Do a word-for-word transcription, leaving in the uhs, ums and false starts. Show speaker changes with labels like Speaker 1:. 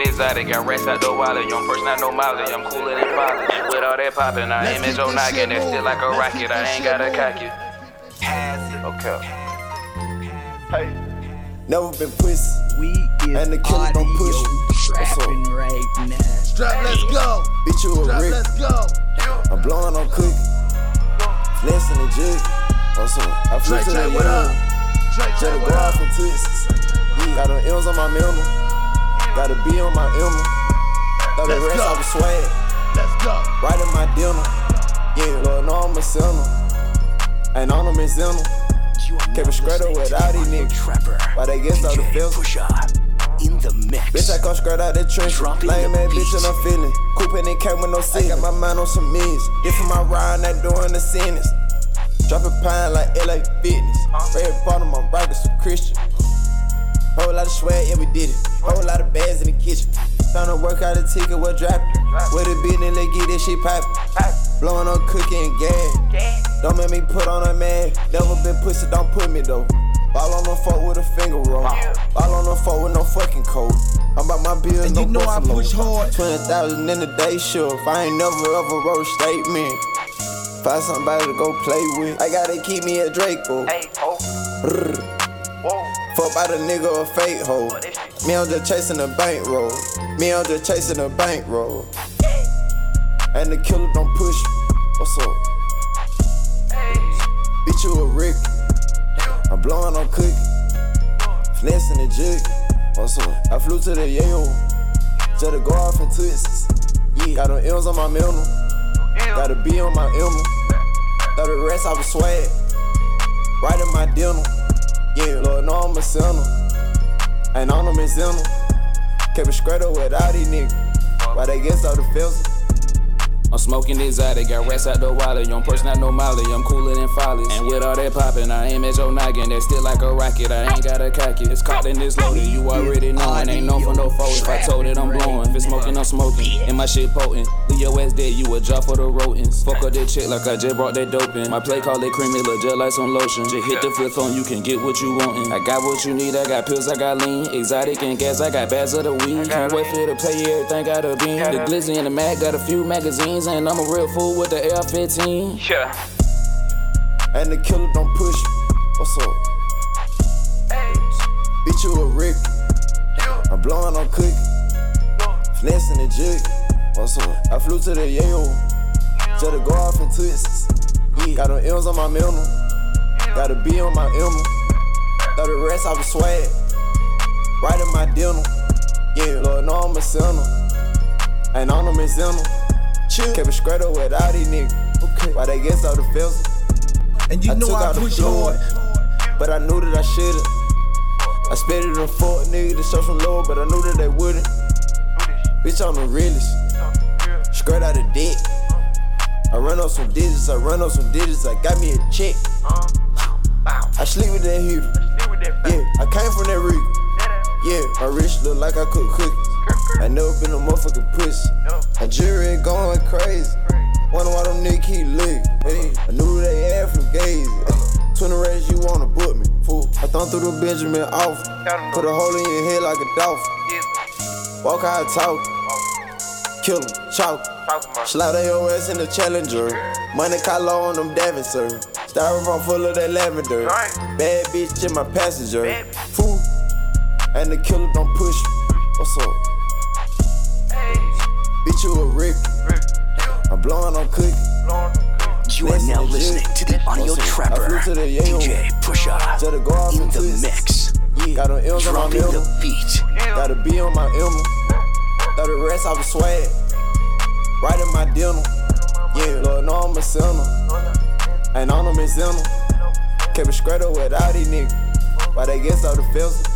Speaker 1: exotic, got rest out the wallet. Young person, I know Molly, I'm cooler than Polly. With all that poppin', I aim at your noggin. That's still like a rocket, I ain't got a cocky. Okay.
Speaker 2: Hey. Never been pussy.
Speaker 3: We is
Speaker 2: and the killer don't push me.
Speaker 3: Strapping right now.
Speaker 2: Strap, let's go. Bitch, you a Strap, Rick. Let's go. I'm blowing on cookie. Finessing the jig. Also, I flew to the yard. Just to go off and twists. Got them M's on my mental. Got a B on my emblem. Throw the rest off the swag. Let's go. Right in my dinner. Yeah, Lord, no, I'm a sinner. Ain't on them in Zimmer. Kept it straight up without these niggas. Why they get so the feel?
Speaker 3: In the mix.
Speaker 2: Bitch, I come straight out the trench. Lame ass bitch and I'm feeling. Coopin' and came with no sin. I got my mind on some millions. This for my ride, not doing the sentence. Dropping pine like L A Fitness. Red bottom, I'm rockin' some Christian. Whole lot of swag, yeah, we did it. Whole lot of bags in the kitchen. Tryna work out a ticket, what droppin'? With a business, let's get this shit poppin'. Blowing on cookie and gas. Don't make me put on a man. Never been pussy, don't put me though. Ball on the fuck with a finger roll. Ball on the fuck with no fucking coat. I'm about my bills,
Speaker 3: and
Speaker 2: no
Speaker 3: you know
Speaker 2: buffalo.
Speaker 3: I push hard.
Speaker 2: twenty thousand in a day, sure. If I ain't never ever wrote a statement. Find somebody to go play with. I gotta keep me a Draco.
Speaker 1: Hey, ho.
Speaker 2: Fuck by the nigga a fake hoe. Me, I'm just chasing a bankroll. Me, I'm just chasing a bankroll. And the killer don't push me. What's up? Bitch, you a Rick. I'm blowing on cookie. Finessing the jig. What's up? I flew to the Yale. Just to go off and twists. Yeah. Got them M's on my mental. Got a B on my emblem. Throw the rest off the swag. Right in my dinner. Yeah, Lord, no, I'm a sinner. Ain't on them in Zimmer. Kept it straight up without these niggas. Why they get so defensive?
Speaker 1: I'm smoking exotic, got rest out the wallet. Young person, I know Molly, I'm cooler than Follies. And with all that poppin', I aim at your noggin. That's still like a rocket, I ain't got a cocky. It's caught in this loaded, you already know. It ain't known for no foes. If I told it, I'm blowing. If it's smoking, I'm smoking. And my shit potent. Leave your ass dead, you a job for the rodents. Fuck up that chick like I just brought that dope in. My play call it creamy, look just like some lotion. Just hit the flip phone, you can get what you wantin'. I got what you need, I got pills, I got lean. Exotic and gas, I got bags of the weed. Can't wait for you to play everything, got a beam. The glizzy and the Mac, got a few magazines. And I'm a real fool with the L fifteen. Yeah.
Speaker 2: And the killer don't push me. What's up? Hey. Bitch, you a Rick. I'm blowing on cookie. Finessing the jig. What's up? I flew to the Yale. Just to go off and twists. Yeah. Got them M's on my mental. Got a B on my emblem. Throw the rest off the swag. Right in my dinner. Yeah, Lord, no, I'm a sinner. Ain't on them in Zimmer. Kept it straight up without these niggas. Okay. Why they get so defensive?
Speaker 3: And you
Speaker 2: I
Speaker 3: know
Speaker 2: took
Speaker 3: I
Speaker 2: out
Speaker 3: push
Speaker 2: the fluid,
Speaker 3: hard.
Speaker 2: but I knew that I should've. I spit it in fuck nigga to show some love, but I knew that they wouldn't. Bitch, I'm the realest. Straight out of dick. I run up some digits, I run up some digits, I got me a check. I sleep with that heater. Yeah, I came from that Rico. Yeah, my wrist look like I cook cookies. I never been a motherfucking pussy. My jury ain't going crazy. Wonder why them niggas keep licking. Hey, I knew they had from gays. Twenty rays, you wanna book me, fool. I thumb through the Benjamin off. Put a hole in your head like a dolphin. Walk out, talk. Kill him, chalk. Slaughter your ass in the Challenger. Money collar on them Davin, sir. Styrofoam full of that lavender. Bad bitch in my passenger. Fool. And the killer don't push me. What's up? Bitch, you a Rick. I'm blowing on cookie.
Speaker 3: You are now listening to the Audio Trapper. D J Pusha in the mix.
Speaker 2: Got them M's on my
Speaker 3: Dropping
Speaker 2: mental.
Speaker 3: the beat.
Speaker 2: Got a B on my emblem. Throw the rest off the swag. Right in my dinner. Yeah, Lord, no, I'm a sinner. Ain't on them in Zimmer. Kept it straight up without these niggas. Why they get so defensive?